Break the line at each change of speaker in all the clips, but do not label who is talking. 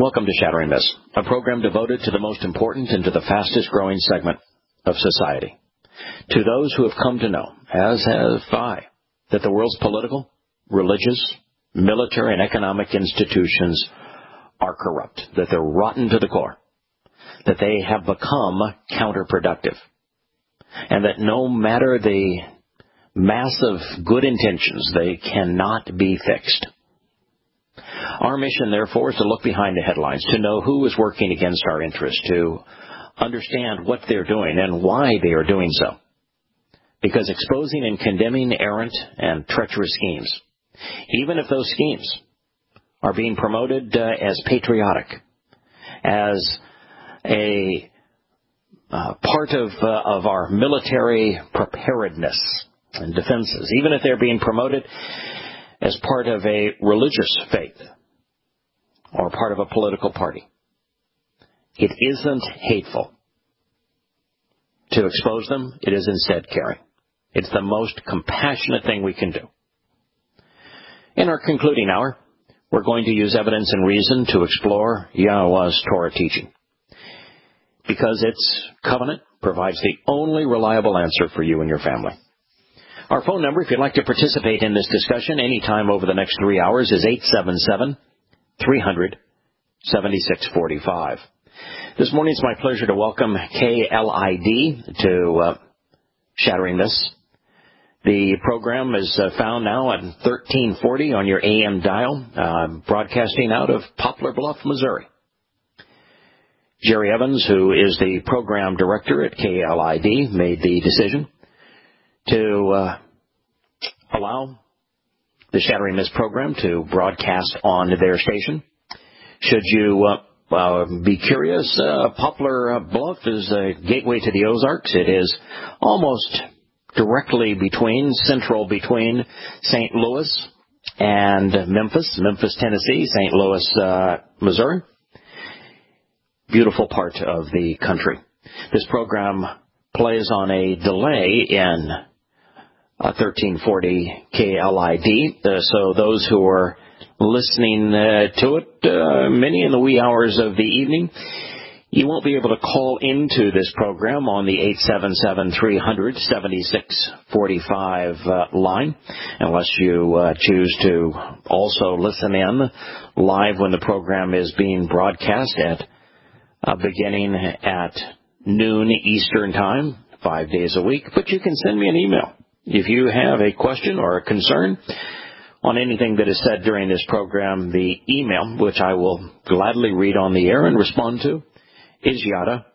Welcome to Shattering Myths, a program devoted to the most important and to the fastest-growing segment of society. To those who have come to know, as have I, that the world's political, religious, military, and economic institutions are corrupt, that they're rotten to the core, that they have become counterproductive, and that no matter the massive good intentions, they cannot be fixed. Our mission, therefore, is to look behind the headlines, to know who is working against our interests, to understand what they're doing and why they are doing so. Because exposing and condemning errant and treacherous schemes, even if those schemes are being promoted as patriotic, as a part of our military preparedness and defenses, even if they're being promoted as part of a religious faith or part of a political party, it isn't hateful to expose them. It is instead caring. It's the most compassionate thing we can do. In our concluding hour, we're going to use evidence and reason to explore Yahweh's Torah teaching, because its covenant provides the only reliable answer for you and your family. Our phone number, if you'd like to participate in this discussion anytime over the next 3 hours, is 877-300-7645. This morning it's my pleasure to welcome KLID to Shattering Myths. The program is found now at 1340 on your AM dial, broadcasting out of Poplar Bluff, Missouri. Jerry Evans, who is the program director at KLID, made the decision to allow the Shattering Myths program to broadcast on their station. Should you be curious, Poplar Bluff is a gateway to the Ozarks. It is almost directly central between St. Louis and Memphis, Tennessee, St. Louis, Missouri. Beautiful part of the country. This program plays on a delay in 1340 KLID, so those who are listening to it, many in the wee hours of the evening, you won't be able to call into this program on the 877-300-7645 line, unless you choose to also listen in live when the program is being broadcast beginning at noon Eastern Time, 5 days a week. But you can send me an email if you have a question or a concern on anything that is said during this program. The email, which I will gladly read on the air and respond to, is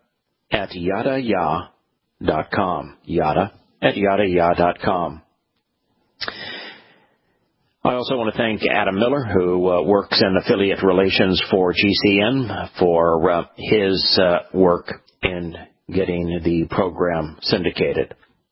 yada@yadayah.com. Yada@yadayah.com. I also want to thank Adam Miller, who works in affiliate relations for GCN, for his work in getting the program syndicated.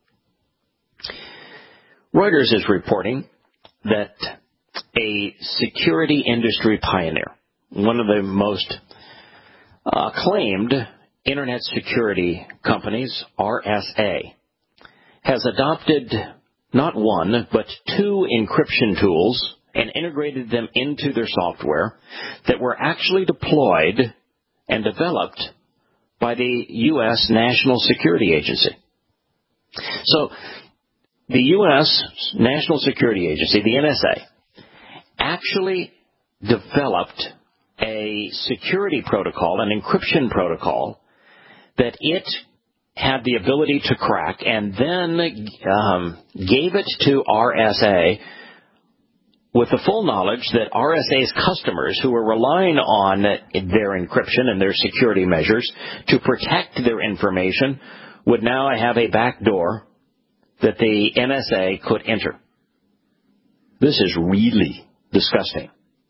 Reuters is reporting that a security industry pioneer, one of the most acclaimed internet security companies, RSA, has adopted not one, but 2 encryption tools and integrated them into their software that were actually deployed and developed by the U.S. National Security Agency. So the U.S. National Security Agency, the NSA, actually developed a security protocol, an encryption protocol, that it had the ability to crack, and then gave it to RSA with the full knowledge that RSA's customers, who were relying on their encryption and their security measures to protect their information, would now have a back door that the NSA could enter. This is really disgusting.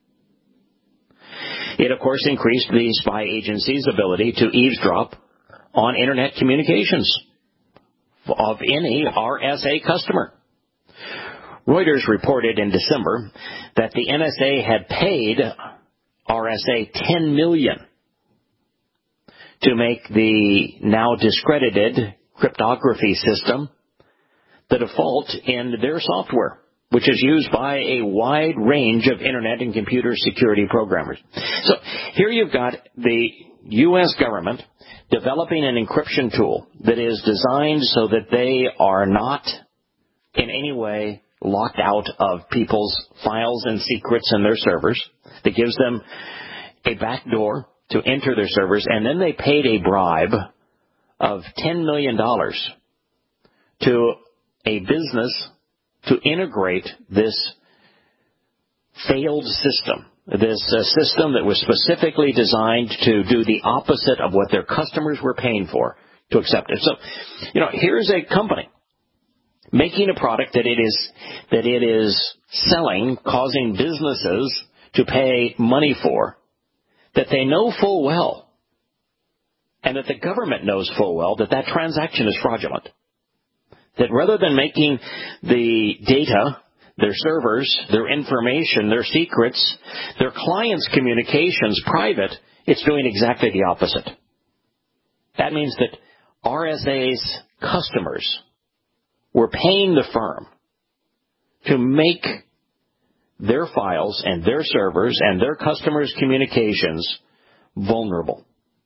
It, of course, increased the spy agency's ability to eavesdrop on internet communications of any RSA customer. Reuters reported in December that the NSA had paid RSA $10 million to make the now discredited cryptography system the default in their software. which is used by a wide range of Internet and computer security programmers. So here you've got the U.S. government developing an encryption tool that is designed so that they are not in any way locked out of people's files and secrets in their servers, that gives them a backdoor to enter their servers, and then they paid a bribe of $10 million to a business to integrate this failed system, this system that was specifically designed to do the opposite of what their customers were paying for, to accept it. So, here's a company making a product that it is selling, causing businesses to pay money for, that they know full well, and that the government knows full well that transaction is fraudulent. That rather than making the data, their servers, their information, their secrets, their clients' communications private, it's doing exactly the opposite. That means that RSA's customers were paying the firm to make their files and their servers and their customers' communications vulnerable.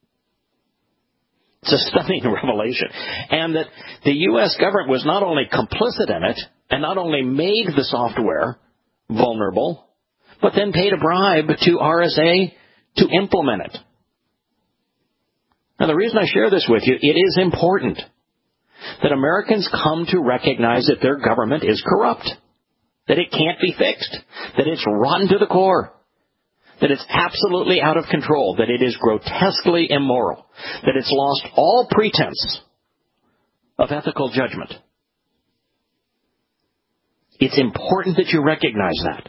It's a stunning revelation. And that the U.S. government was not only complicit in it and not only made the software vulnerable, but then paid a bribe to RSA to implement it. Now, the reason I share this with you, it is important that Americans come to recognize that their government is corrupt, that it can't be fixed, that it's rotten to the core, that it's absolutely out of control, that it is grotesquely immoral, that it's lost all pretense of ethical judgment. It's important that you recognize that.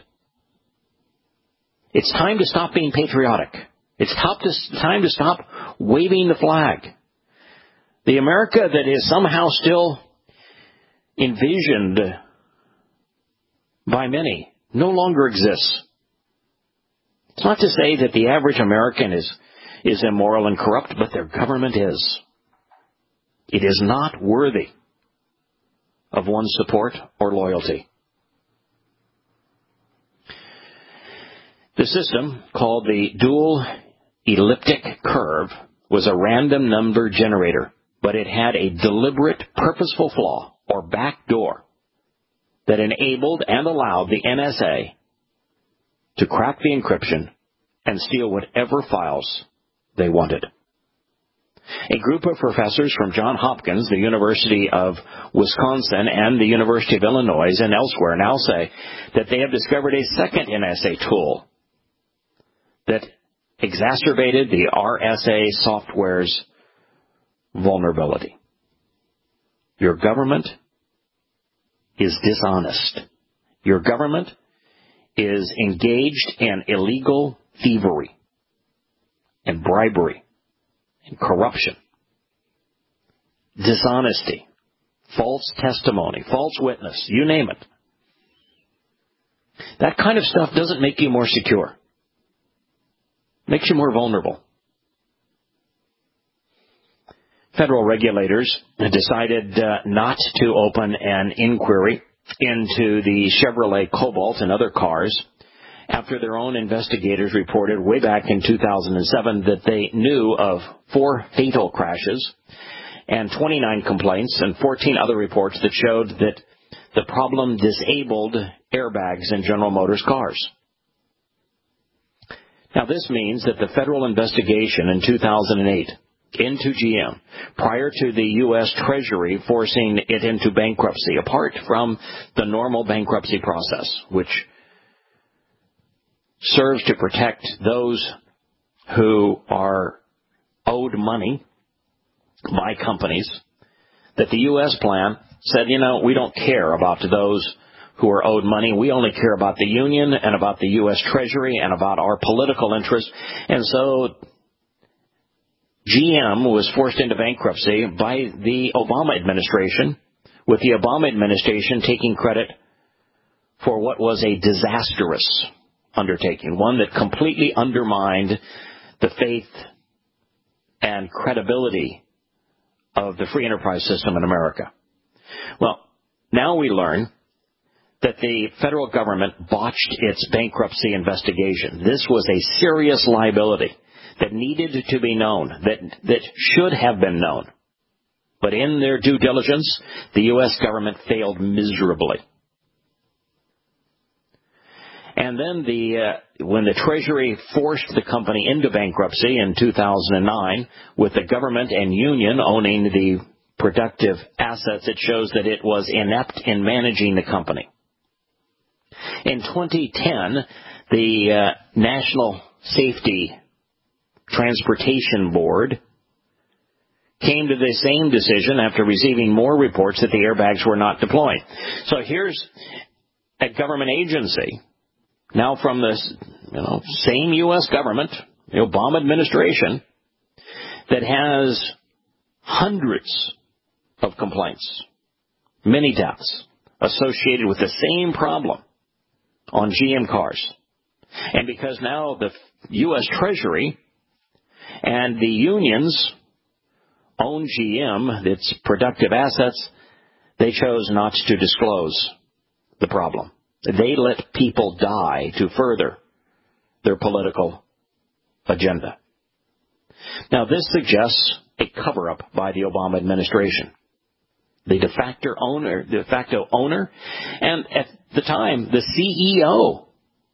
It's time to stop being patriotic. It's time to stop waving the flag. The America that is somehow still envisioned by many no longer exists. It's not to say that the average American is immoral and corrupt, but their government is. It is not worthy of one's support or loyalty. The system, called the dual elliptic curve, was a random number generator, but it had a deliberate, purposeful flaw, or backdoor, that enabled and allowed the NSA to crack the encryption and steal whatever files they wanted. A group of professors from Johns Hopkins, the University of Wisconsin, and the University of Illinois and elsewhere now say that they have discovered a second NSA tool that exacerbated the RSA software's vulnerability. Your government is dishonest. Your government is engaged in illegal thievery and bribery and corruption, dishonesty, false testimony, false witness, you name it. That kind of stuff doesn't make you more secure. It makes you more vulnerable. Federal regulators decided not to open an inquiry into the Chevrolet Cobalt and other cars after their own investigators reported way back in 2007 that they knew of 4 fatal crashes and 29 complaints and 14 other reports that showed that the problem disabled airbags in General Motors cars. Now, this means that the federal investigation in 2008 into GM, prior to the U.S. Treasury forcing it into bankruptcy, apart from the normal bankruptcy process, which serves to protect those who are owed money by companies, that the U.S. plan said, we don't care about those who are owed money. We only care about the union and about the U.S. Treasury and about our political interests. And so GM was forced into bankruptcy by the Obama administration, with the Obama administration taking credit for what was a disastrous undertaking, one that completely undermined the faith and credibility of the free enterprise system in America. Well, now we learn that the federal government botched its bankruptcy investigation. This was a serious liability that needed to be known, that should have been known. But in their due diligence, the U.S. government failed miserably. And then when the Treasury forced the company into bankruptcy in 2009, with the government and union owning the productive assets, it shows that it was inept in managing the company. In 2010, the National Safety Transportation Board came to the same decision after receiving more reports that the airbags were not deployed. So here's a government agency, now from this same U.S. government, the Obama administration, that has hundreds of complaints, many deaths associated with the same problem on GM cars. And because now the U.S. Treasury and the unions own GM, its productive assets, they chose not to disclose the problem. They let people die to further their political agenda. Now, this suggests a cover-up by the Obama administration. The de facto owner, and at the time, the CEO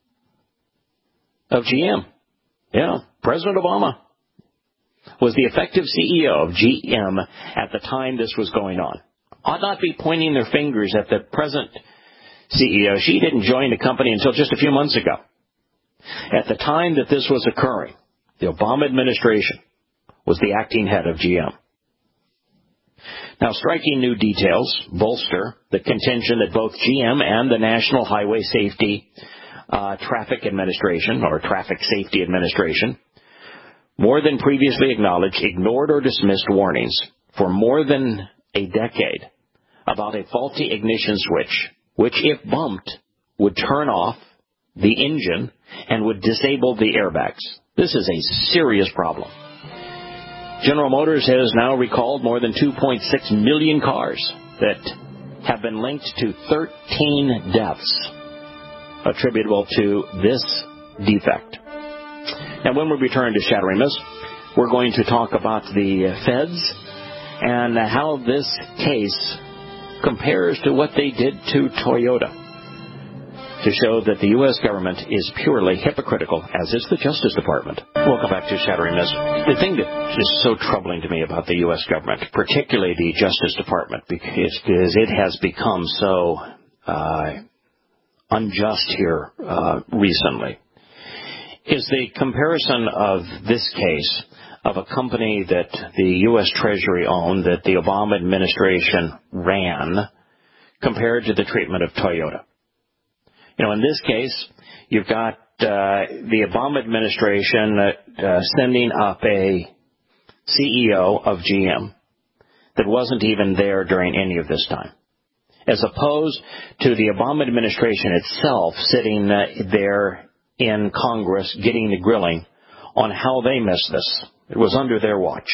of GM, President Obama, was the effective CEO of GM at the time this was going on. Ought not be pointing their fingers at the present CEO. She didn't join the company until just a few months ago. At the time that this was occurring, the Obama administration was the acting head of GM. Now, striking new details bolster the contention that both GM and the National Highway Safety Traffic Administration, or Traffic Safety Administration, more than previously acknowledged, ignored or dismissed warnings for more than a decade about a faulty ignition switch, which, if bumped, would turn off the engine and would disable the airbags. This is a serious problem. General Motors has now recalled more than 2.6 million cars that have been linked to 13 deaths attributable to this defect. Now, when we return to Shattering Myths, we're going to talk about the feds and how this case compares to what they did to Toyota, to show that the U.S. government is purely hypocritical, as is the Justice Department. Welcome back to Shattering Myths. The thing that is so troubling to me about the U.S. government, particularly the Justice Department, because it has become so unjust here recently, is the comparison of this case of a company that the U.S. Treasury owned, that the Obama administration ran, compared to the treatment of Toyota. In this case, you've got the Obama administration sending up a CEO of GM that wasn't even there during any of this time, as opposed to the Obama administration itself sitting there in Congress getting the grilling on how they missed this. It was under their watch.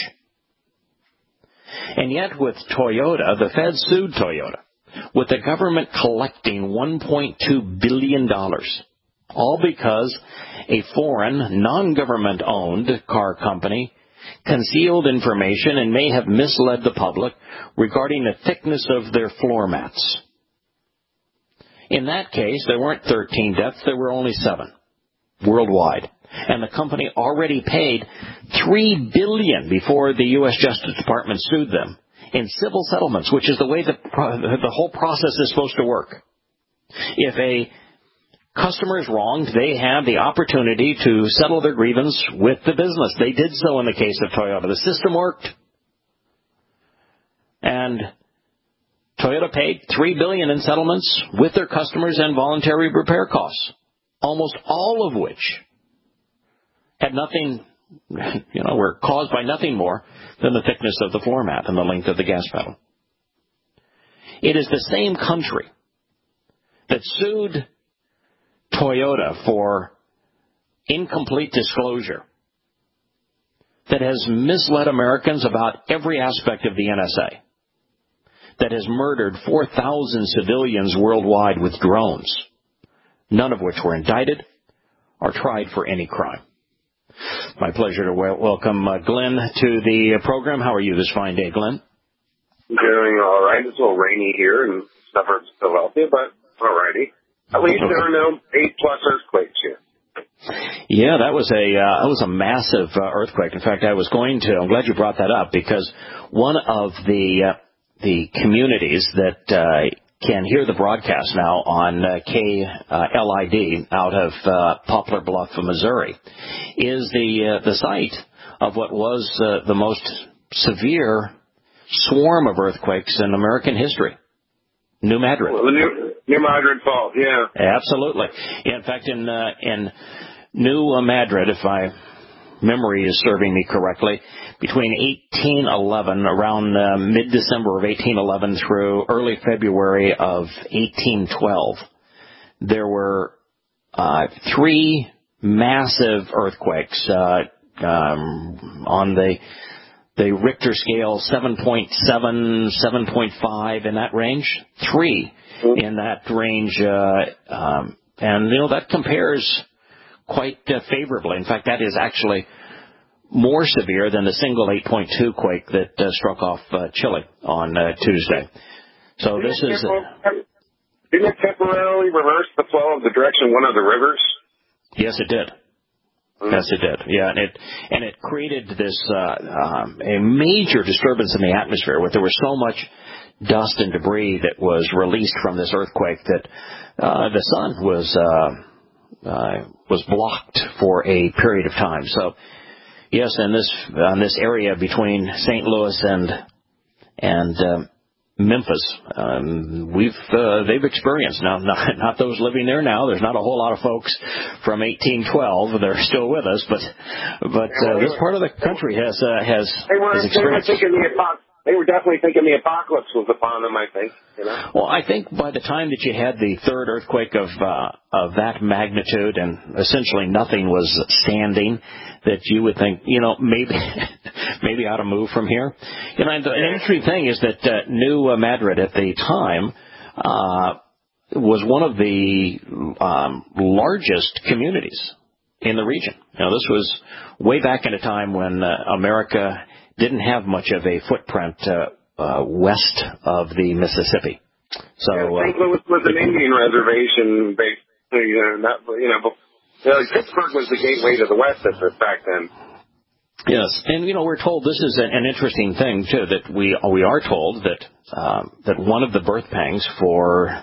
And yet with Toyota, the Fed sued Toyota, with the government collecting $1.2 billion, all because a foreign, non-government-owned car company concealed information and may have misled the public regarding the thickness of their floor mats. In that case, there weren't 13 deaths, there were only 7 worldwide. And the company already paid $3 billion before the U.S. Justice Department sued them in civil settlements, which is the way the whole process is supposed to work. If a customer is wronged, they have the opportunity to settle their grievance with the business. They did so in the case of Toyota. The system worked. And Toyota paid $3 billion in settlements with their customers and voluntary repair costs, almost all of which had nothing, were caused by nothing more than the thickness of the floor mat and the length of the gas pedal. It is the same country that sued Toyota for incomplete disclosure that has misled Americans about every aspect of the NSA. that has murdered 4,000 civilians worldwide with drones, none of which were indicted or tried for any crime. My pleasure to welcome Glenn to the program. How are you this fine day, Glenn?
Doing all right. It's a little rainy here in suburbs of Philadelphia, but all righty. At least there are no 8+ earthquakes here.
Yeah, that was a massive earthquake. In fact, I'm glad you brought that up, because one of the communities that can hear the broadcast now on KLID out of Poplar Bluff, Missouri, is the site of what was the most severe swarm of earthquakes in American history. New Madrid.
Well, the New Madrid Fault, yeah.
Absolutely. In fact, in New Madrid, if my memory is serving me correctly, between 1811, around mid-December of 1811 through early February of 1812, there were 3 massive earthquakes on the Richter scale, 7.7, 7.5 in that range, 3 in that range, and that compares quite favorably. In fact, that is actually more severe than the single 8.2 quake that struck off Chile on Tuesday. So this is.
Didn't it temporarily reverse the flow of the direction of one of the rivers?
Yes, it did. Yes, it did. Yeah, and it created this a major disturbance in the atmosphere, where there was so much dust and debris that was released from this earthquake that the sun was blocked for a period of time. So, yes, in this area between St. Louis and Memphis, they've experienced, now not those living there now. There's not a whole lot of folks from 1812 that are still with us, but this part of the country has experienced.
They were definitely thinking the apocalypse was upon them, I think.
Well, I think by the time that you had the third earthquake of that magnitude, and essentially nothing was standing, that you would think, maybe ought to move from here. The interesting thing is that New Madrid at the time was one of the largest communities in the region. This was way back in a time when America didn't have much of a footprint west of the Mississippi. So
St. Louis was an Indian reservation, basically. Pittsburgh was the gateway to the west back then.
Yes, and we're told this is an interesting thing too, that we are told that one of the birth pangs for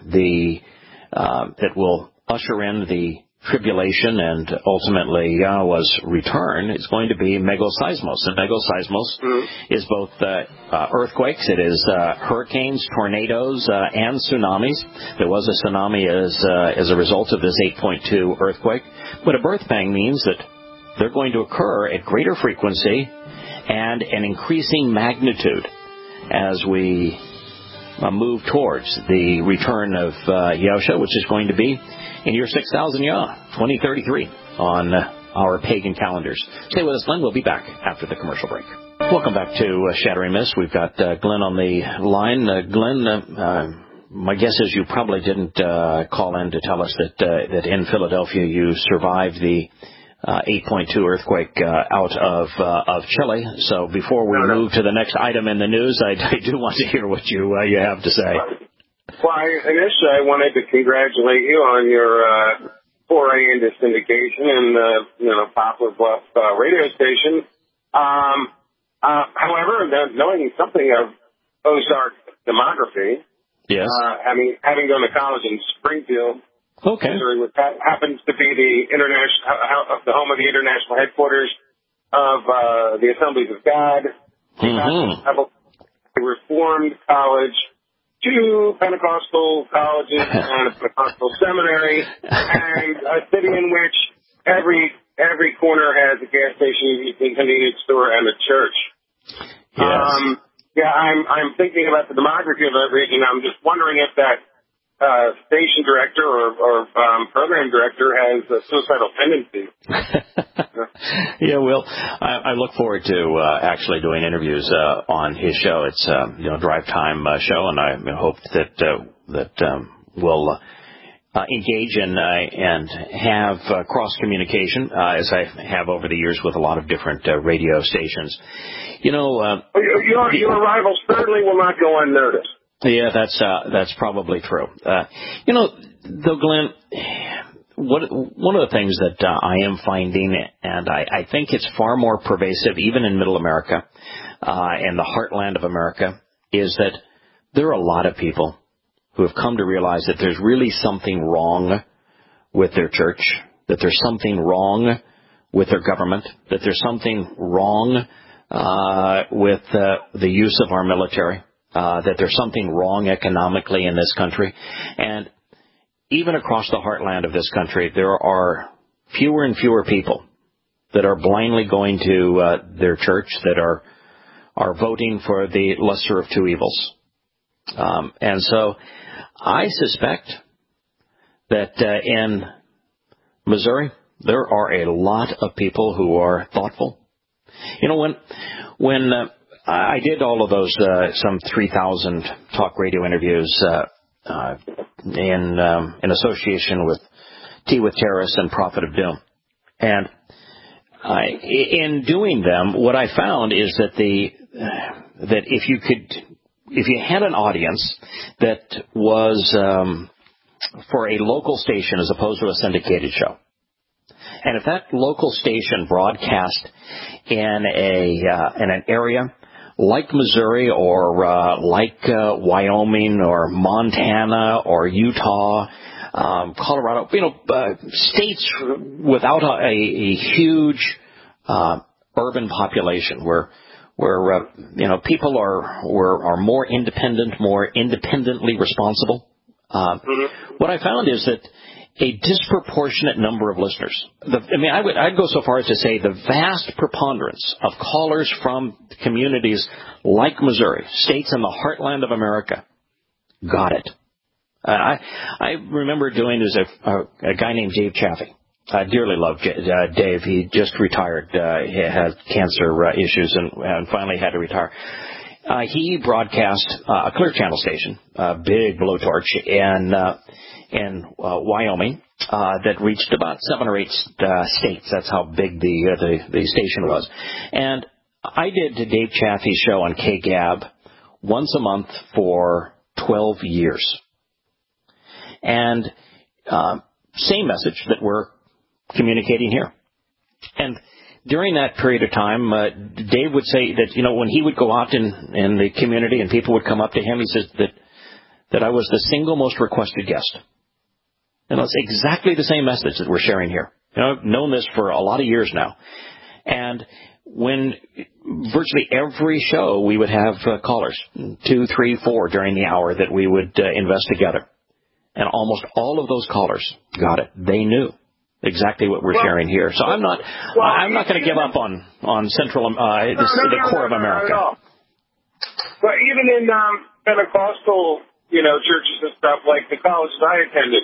that will usher in the tribulation and ultimately Yahweh's return is going to be megaseismos. And megaseismos is both earthquakes, it is hurricanes, tornadoes, and tsunamis. There was a tsunami as a result of this 8.2 earthquake. But a birth pang means that they're going to occur at greater frequency and an increasing magnitude as we move towards the return of Yahusha, which is going to be in year 6000 Yah, 2033, on our pagan calendars. Stay with us, Glenn. We'll be back after the commercial break. Welcome back to Shattering Myths. We've got Glenn on the line. Glenn, my guess is you probably didn't call in to tell us that in Philadelphia you survived the 8.2 earthquake out of Chile. So before we move to the next item in the news, I do want to hear what you have to say.
Well, initially I wanted to congratulate you on your foray into syndication and Poplar Bluff radio station. However, knowing something of Ozark demography,
yes,
having gone to college in Springfield,
okay,
Missouri, which happens to be the home of the international headquarters of the Assemblies of God, a Reformed college, 2 Pentecostal colleges and a Pentecostal seminary, and a city in which every corner has a gas station, a convenience store, and a church.
Yes.
I'm thinking about the demography of that region. I'm just wondering if that station director or program director has a suicidal tendency.
Yeah, well, I look forward to actually doing interviews on his show. It's drive time show, and I hope that we'll engage and have cross communication as I have over the years with a lot of different radio stations. Your
arrival certainly will not go unnoticed.
Yeah, that's probably true. Though, Glenn, one of the things that I am finding, and I think it's far more pervasive even in Middle America and the heartland of America, is that there are a lot of people who have come to realize that there's really something wrong with their church, that there's something wrong with their government, that there's something wrong with the use of our military, that there's something wrong economically in this country. And even across the heartland of this country, there are fewer and fewer people that are blindly going to their church, that are voting for the lesser of two evils. And so I suspect that in Missouri, there are a lot of people who are thoughtful. When I did all of those, some 3,000 talk radio interviews in association with Tea with Terrorists and Prophet of Doom. And in doing them, what I found is that that if you had an audience that was for a local station as opposed to a syndicated show, and if that local station broadcast in an area like Missouri or like Wyoming or Montana or Utah, Colorado, states without a huge urban population where people are more independent, more independently responsible. What I found is that a disproportionate number of listeners. I'd go so far as to say the vast preponderance of callers from communities like Missouri, states in the heartland of America, got it. I remember doing a guy named Dave Chaffee. I dearly love Dave. He just retired. He had cancer issues and finally had to retire. He broadcast a Clear Channel station, a big blowtorch, in Wyoming that reached about 7 or 8 states. That's how big the station was. And I did the Dave Chaffee show on KGAB once a month for 12 years. And same message that we're communicating here. And during that period of time, Dave would say that, when he would go out in the community and people would come up to him, he says that I was the single most requested guest. And it's exactly the same message that we're sharing here. I've known this for a lot of years now. And when virtually every show we would have callers, 2, 3, 4 during the hour that we would invest together. And almost all of those callers got it. They knew exactly what we're sharing here. So I'm not going to give up on Central, the core of America.
But even in Pentecostal, churches and stuff like the colleges I attended,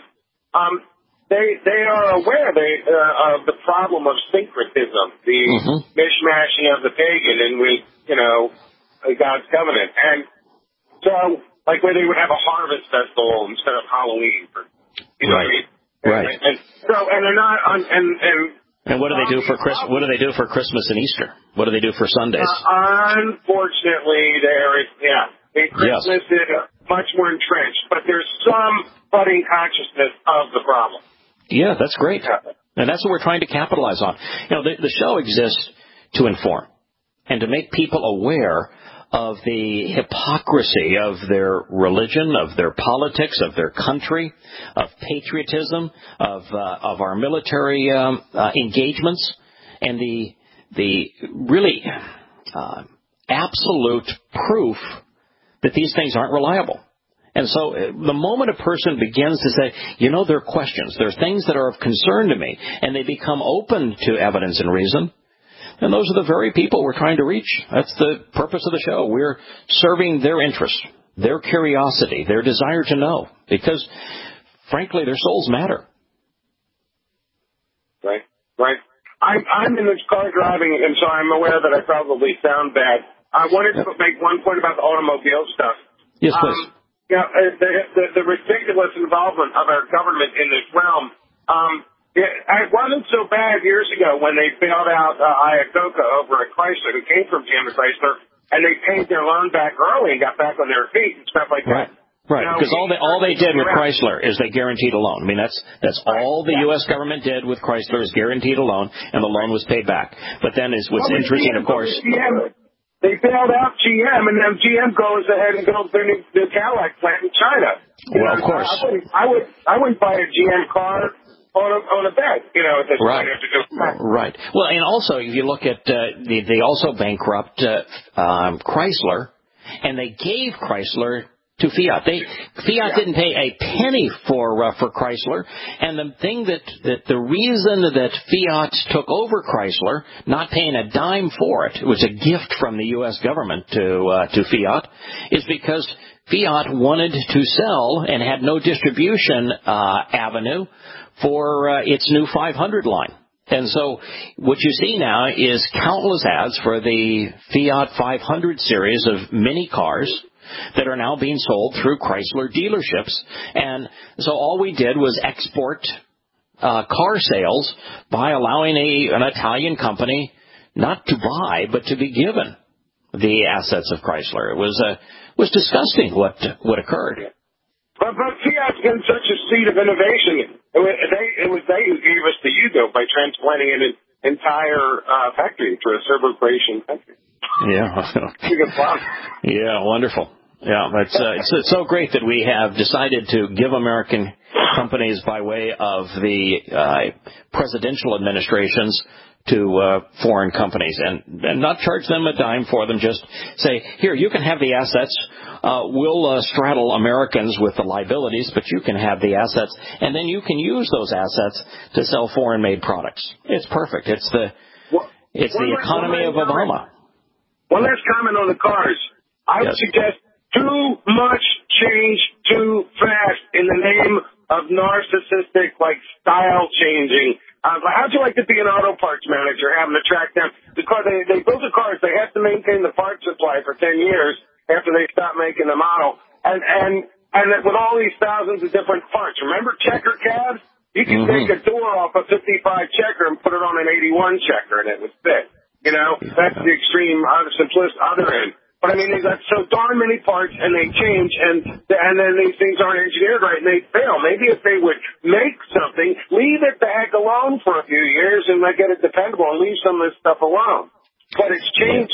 they are aware of the problem of syncretism, the mishmashing of the pagan and with God's covenant, and so like where they would have a harvest festival instead of Halloween, what I mean?
Right.
And they're not
And what do they do for Christmas? What do they do for Christmas and Easter? What do they do for Sundays?
Unfortunately, Christmas is much more entrenched, but there's some budding consciousness of the problem.
Yeah, that's great. And that's what we're trying to capitalize on. The show exists to inform and to make people aware of the hypocrisy of their religion, of their politics, of their country, of patriotism, of our military engagements, and the really absolute proof that these things aren't reliable. And so the moment a person begins to say, there are questions, there are things that are of concern to me, and they become open to evidence and reason, and those are the very people we're trying to reach. That's the purpose of the show. We're serving their interests, their curiosity, their desire to know, because, frankly, their souls matter.
Right, right. I'm in this car driving, and so I'm aware that I probably sound bad. I wanted to make one point about the automobile stuff.
Yes, please.
The ridiculous involvement of our government in this realm. It wasn't so bad years ago when they bailed out Iacocca over at Chrysler, who came from GM and Chrysler, and they paid their loan back early and got back on their feet and stuff like that.
Right, because all they did with Chrysler is they guaranteed a loan. I mean, that's all the U.S. government did with Chrysler is guaranteed a loan, and the loan was paid back. But then what's interesting, of course.
They bailed out GM, and then GM goes ahead and builds their new Cadillac plant in China.
Of course.
I wouldn't buy a GM car on a bet, at this point.
Right. Well, and also, if you look at, they also bankrupt Chrysler, and they gave Chrysler to Fiat. Fiat didn't pay a penny for Chrysler, and the reason that Fiat took over Chrysler, not paying a dime for it was a gift from the U.S. government to Fiat, is because Fiat wanted to sell and had no distribution avenue for its new 500 line. And so what you see now is countless ads for the Fiat 500 series of mini cars that are now being sold through Chrysler dealerships. And so all we did was export car sales by allowing an Italian company not to buy, but to be given the assets of Chrysler. It was disgusting what occurred.
But Fiat's been such a seed of innovation. It was they who gave us the Yugo by transplanting an entire factory to a Serbo-Croatian country.
Yeah, wonderful. Yeah, it's so great that we have decided to give American companies by way of the presidential administrations to foreign companies and not charge them a dime for them. Just say, here, you can have the assets. We'll straddle Americans with the liabilities, but you can have the assets, and then you can use those assets to sell foreign-made products. It's perfect. It's the economy of Obama.
One last comment on the cars. I would suggest too much change too fast in the name of narcissistic, style changing. How'd you like to be an auto parts manager, having to track down the car? They build the cars. They have to maintain the parts supply for 10 years after they stop making the model. And with all these thousands of different parts. Remember checker cabs? You can take a door off a 55 checker and put it on an 81 checker, and it would fit. That's the extreme, simplest other end. But, they got so darn many parts, and they change, and then these things aren't engineered right, and they fail. Maybe if they would make something, leave it the heck alone for a few years, and get it dependable, and leave some of this stuff alone. But it's change.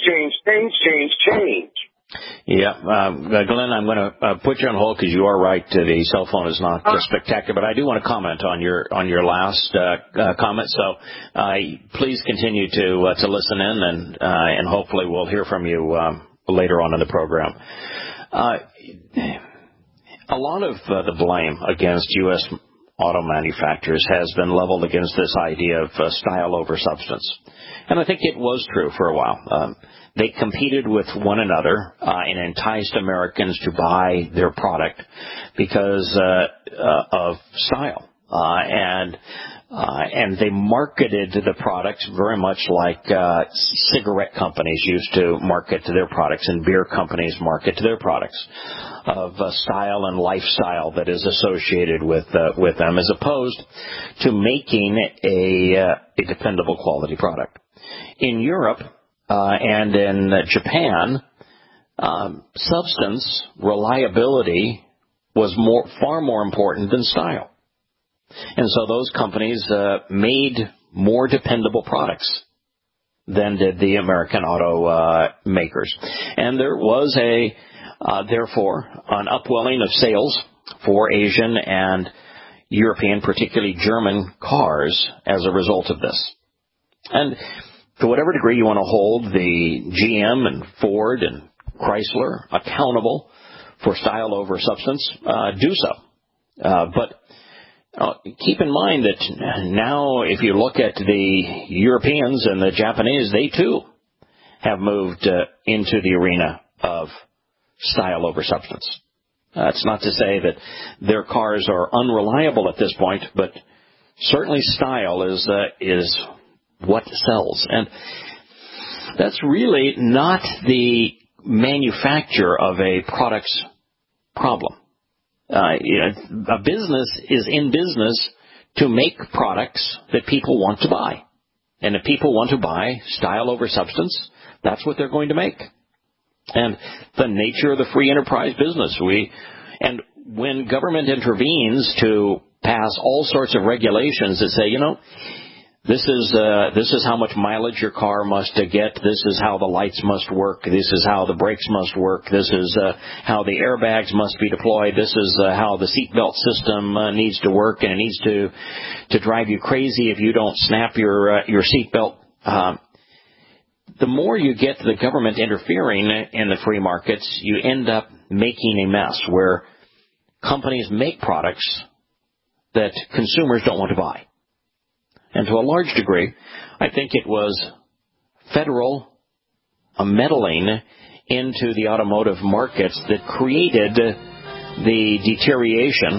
Yeah, Glenn, I'm going to put you on hold because you are right. The cell phone is not spectacular, but I do want to comment on your last comment. So please continue to listen in, and hopefully we'll hear from you later on in the program. A lot of the blame against U.S. auto manufacturers has been leveled against this idea of style over substance. And I think it was true for a while. They competed with one another and enticed Americans to buy their product because of style. And they marketed the products very much like cigarette companies used to market to their products, and beer companies market to their products, of style and lifestyle that is associated with them, as opposed to making a dependable quality product. In Europe and in Japan, substance, reliability was far more important than style. And so those companies made more dependable products than did the American auto makers. And there was therefore, an upwelling of sales for Asian and European, particularly German cars as a result of this. And to whatever degree you want to hold the GM and Ford and Chrysler accountable for style over substance, do so. But keep in mind that now if you look at the Europeans and the Japanese, they too have moved into the arena of style over substance. It's not to say that their cars are unreliable at this point, but certainly style is what sells. And that's really not the manufacture of a product's problem. A business is in business to make products that people want to buy. And if people want to buy style over substance, that's what they're going to make. And the nature of the free enterprise business. And when government intervenes to pass all sorts of regulations that say, this is how much mileage your car must get. This is how the lights must work. This is how the brakes must work. This is how the airbags must be deployed. This is how the seatbelt system needs to work, and it needs to drive you crazy if you don't snap your seatbelt. The more you get the government interfering in the free markets, you end up making a mess where companies make products that consumers don't want to buy. And to a large degree, I think it was federal meddling into the automotive markets that created the deterioration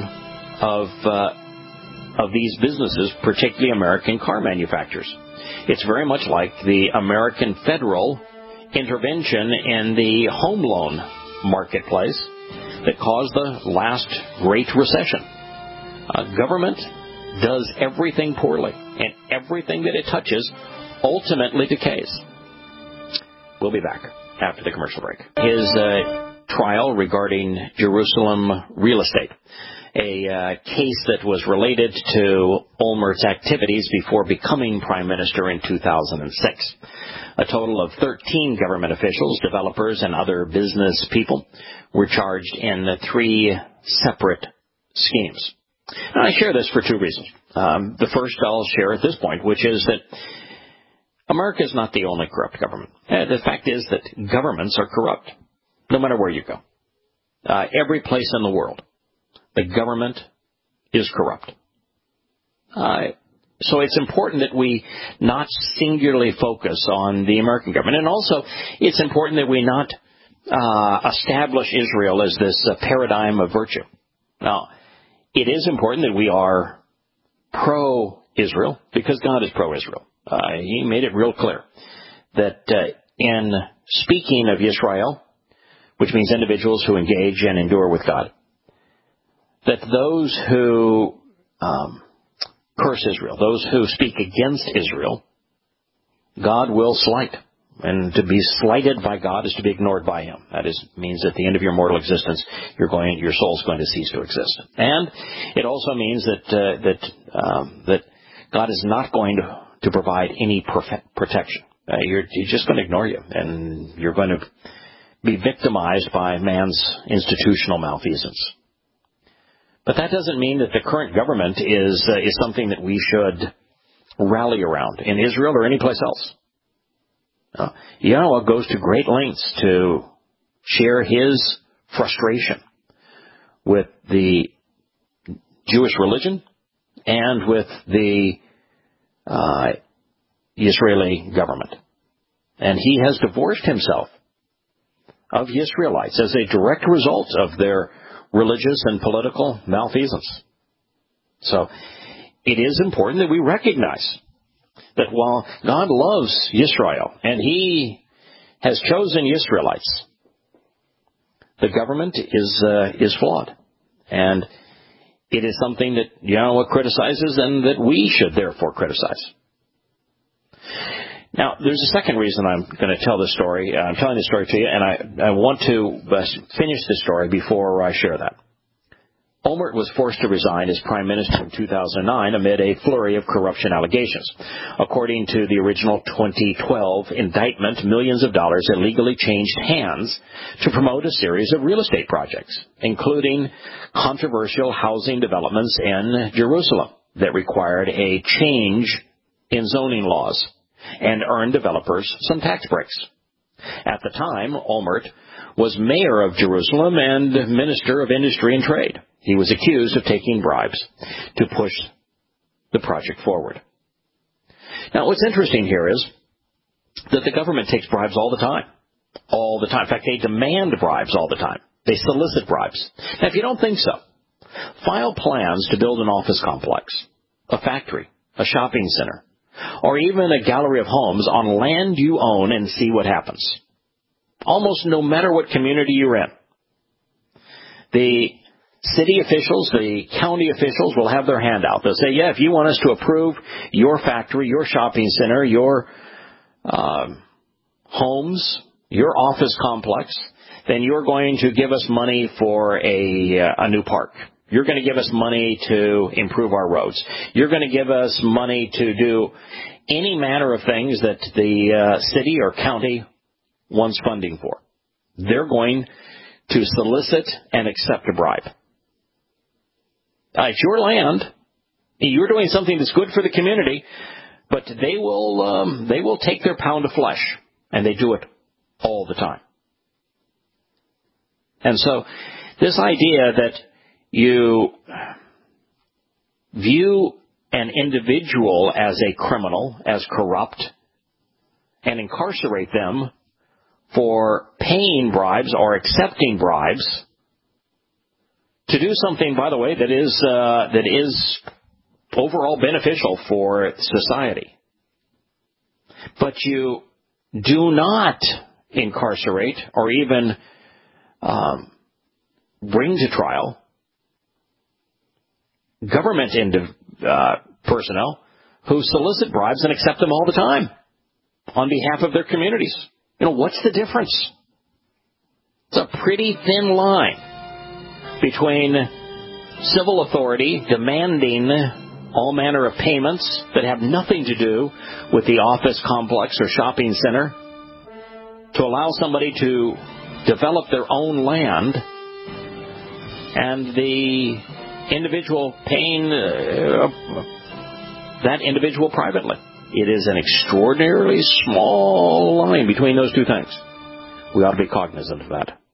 of these businesses, particularly American car manufacturers. It's very much like the American federal intervention in the home loan marketplace that caused the last Great Recession. Government does everything poorly, and everything that it touches ultimately decays. We'll be back after the commercial break. His trial regarding Jerusalem real estate, a case that was related to Olmert's activities before becoming prime minister in 2006. A total of 13 government officials, developers, and other business people were charged in 3 separate schemes. Now, I share this for 2 reasons. The first I'll share at this point, which is that America is not the only corrupt government. The fact is that governments are corrupt, no matter where you go. Every place in the world, the government is corrupt. So it's important that we not singularly focus on the American government. And also, it's important that we not establish Israel as this paradigm of virtue. Now, it is important that we are pro-Israel because God is pro-Israel. He made it real clear that in speaking of Yisrael, which means individuals who engage and endure with God, that those who curse Israel, those who speak against Israel, God will slight. And to be slighted by God is to be ignored by Him. That means at the end of your mortal existence, your soul is going to cease to exist. And it also means that God is not going to provide any protection. You're just going to ignore you, and you're going to be victimized by man's institutional malfeasance. But that doesn't mean that the current government is something that we should rally around in Israel or any place else. Yahweh goes to great lengths to share his frustration with the Jewish religion and with the Israeli government. And he has divorced himself of the Israelites as a direct result of their religious and political malfeasance. So it is important that we recognize that while God loves Yisrael and He has chosen Israelites, the government is flawed. And it is something that Yahweh criticizes and that we should therefore criticize. Now, there's a second reason I'm going to tell this story. I'm telling this story to you, and I want to finish this story before I share that. Olmert was forced to resign as prime minister in 2009 amid a flurry of corruption allegations. According to the original 2012 indictment, millions of dollars illegally changed hands to promote a series of real estate projects, including controversial housing developments in Jerusalem that required a change in zoning laws and earned developers some tax breaks. At the time, Olmert was mayor of Jerusalem and minister of industry and trade. He was accused of taking bribes to push the project forward. Now, what's interesting here is that the government takes bribes all the time. all the time. In fact, they demand bribes all the time. They solicit bribes. Now, if you don't think so, file plans to build an office complex, a factory, a shopping center, or even a gallery of homes on land you own and see what happens. Almost no matter what community you're in. The city officials, the county officials will have their hand out. They'll say, yeah, if you want us to approve your factory, your shopping center, your homes, your office complex, then you're going to give us money for a new park. You're going to give us money to improve our roads. You're going to give us money to do any manner of things that the city or county wants funding for. They're going to solicit and accept a bribe. It's your land. You're doing something that's good for the community, but they will take their pound of flesh, and they do it all the time. And so this idea that you view an individual as a criminal, as corrupt, and incarcerate them for paying bribes or accepting bribes to do something, by the way, that is overall beneficial for society. But you do not incarcerate or even bring to trial government personnel who solicit bribes and accept them all the time on behalf of their communities. What's the difference? It's a pretty thin line between civil authority demanding all manner of payments that have nothing to do with the office complex or shopping center to allow somebody to develop their own land, and the individual paying that individual privately. It is an extraordinarily small line between those two things. We ought to be cognizant of that.